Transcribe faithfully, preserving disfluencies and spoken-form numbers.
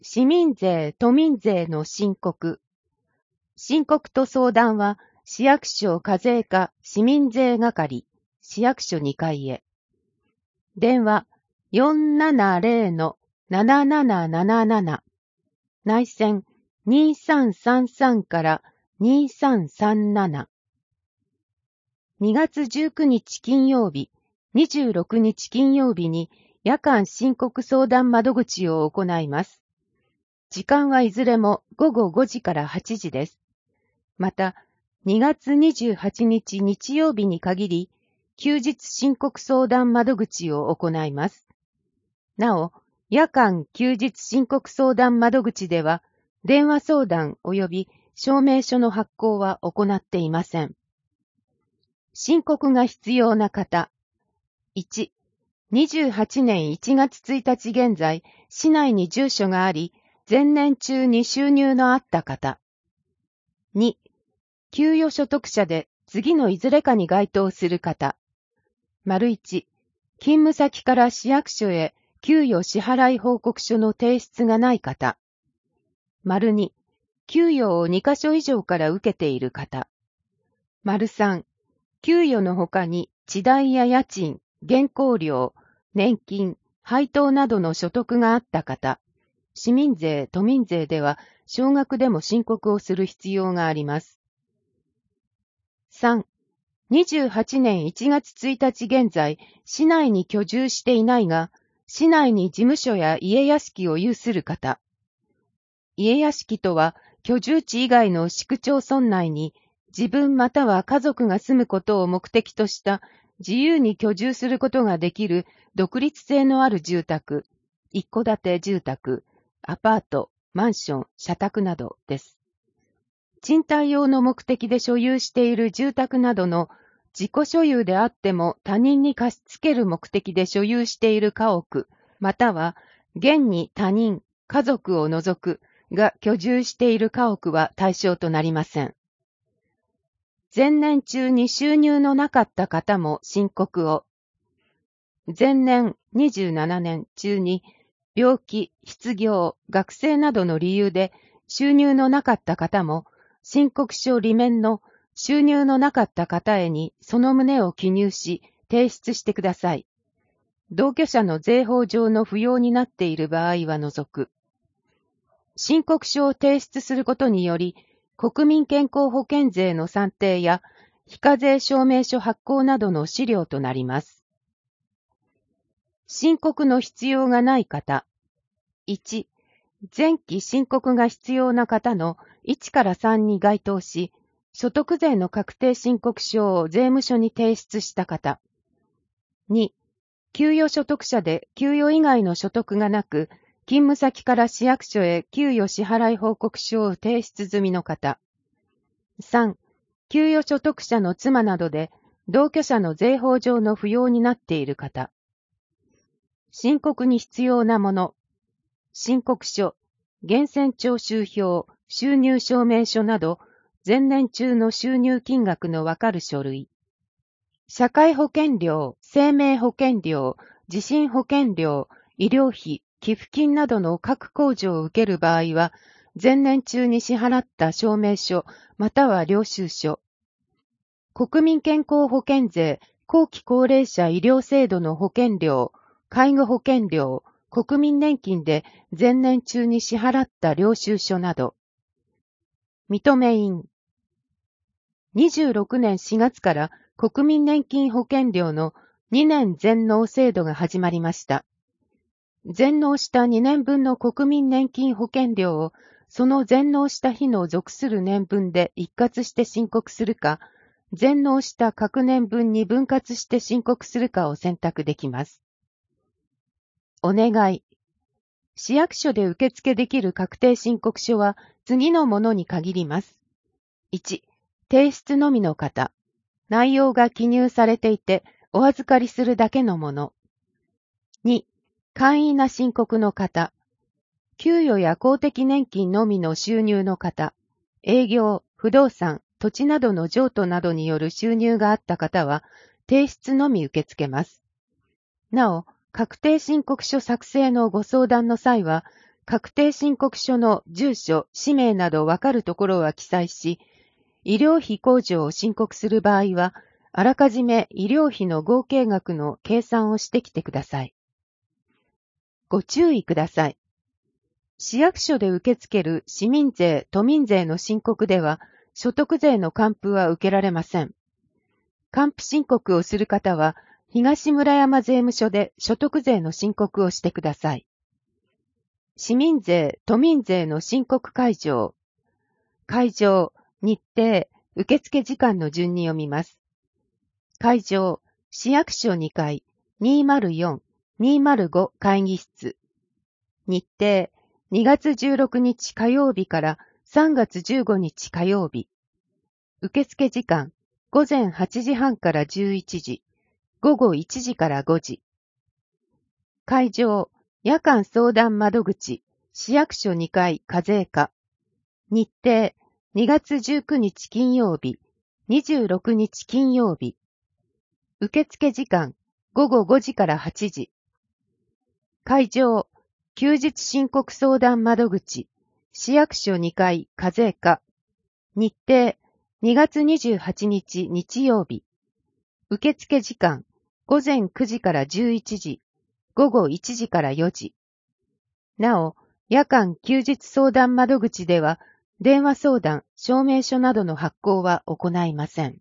市民税・都民税の申告。申告と相談は、市役所課税課市民税係、市役所にかいへ。電話 よんななゼロ のなななななななな。内線にさんさんさんからにさんさんなな。にがつじゅうくにち金曜日、にじゅうろくにち金曜日に夜間申告相談窓口を行います。時間はいずれもごごごじからはちじです。また、にがつにじゅうはちにち日曜日に限り、休日申告相談窓口を行います。なお、夜間休日申告相談窓口では、電話相談及び証明書の発行は行っていません。申告が必要な方。いち、にじゅうはちねんいちがつついたち現在、市内に住所があり、前年中に収入のあった方。に、給与所得者で次のいずれかに該当する方。丸いち、勤務先から市役所へ給与支払い報告書の提出がない方。丸に、給与をにかしょ以上から受けている方。丸さん、給与の他に地代や家賃、原稿料、年金、配当などの所得があった方。市民税・都民税では少額でも申告をする必要があります。さん、にじゅうはちねんいちがつついたち現在、市内に居住していないが、市内に事務所や家屋敷を有する方。家屋敷とは、居住地以外の市区町村内に、自分または家族が住むことを目的とした自由に居住することができる独立性のある住宅、一戸建て住宅、アパート、マンション、社宅などです。賃貸用の目的で所有している住宅などの自己所有であっても他人に貸し付ける目的で所有している家屋、または現に他人、家族を除くが居住している家屋は対象となりません。前年中に収入のなかった方も申告を。前年にじゅうななねん中に病気、失業、学生などの理由で収入のなかった方も申告書裏面の収入のなかった方へにその旨を記入し提出してください。同居者の税法上の不要になっている場合は除く。申告書を提出することにより、国民健康保険税の算定や非課税証明書発行などの資料となります。申告の必要がない方。いち、前期申告が必要な方のいちからさんに該当し、所得税の確定申告書を税務署に提出した方。に、給与所得者で給与以外の所得がなく、勤務先から市役所へ給与支払い報告書を提出済みの方。さん、給与所得者の妻などで同居者の税法上の不要になっている方。申告に必要なもの。申告書、源泉徴収票、収入証明書など、前年中の収入金額のわかる書類。社会保険料、生命保険料、地震保険料、医療費、寄付金などの各控除を受ける場合は、前年中に支払った証明書、または領収書。国民健康保険税、後期高齢者医療制度の保険料、介護保険料、国民年金で前年中に支払った領収書など。認め印。にじゅうろくねんしがつから国民年金保険料のにねん全納制度が始まりました。全納したにねんぶんの国民年金保険料をその全納した日の属する年分で一括して申告するか、全納した各年分に分割して申告するかを選択できます。お願い。市役所で受付できる確定申告書は次のものに限ります。いち、提出のみの方。内容が記入されていてお預かりするだけのもの。に、簡易な申告の方。給与や公的年金のみの収入の方。営業、不動産、土地などの譲渡などによる収入があった方は、提出のみ受け付けます。なお、確定申告書作成のご相談の際は、 確定申告書の住所、氏名などわかるところは記載し、医療費控除を申告する場合は、あらかじめ医療費の合計額の計算をしてきてください。ご注意ください。市役所で受け付ける市民税・都民税の申告では、所得税の還付は受けられません。還付申告をする方は、東村山税務署で所得税の申告をしてください。市民税・都民税の申告会場。会場、日程、受付時間の順に読みます。会場、市役所にかい、にまるよん、にまるご会議室。日程、にがつじゅうろくにち火曜日からさんがつじゅうごにち火曜日。受付時間、ごぜんはちじはんからじゅういちじ、ごごいちじからごじ。会場、夜間相談窓口、市役所にかい課税課。日程、にがつじゅうくにち金曜日、にじゅうろくにち金曜日。受付時間、ごごごじからはちじ。会場、休日申告相談窓口、市役所にかい課税課。日程、にがつにじゅうはちにち日曜日。受付時間、ごぜんくじからじゅういちじ、ごごいちじからよじ。なお、夜間休日相談窓口では、電話相談、証明書などの発行は行いません。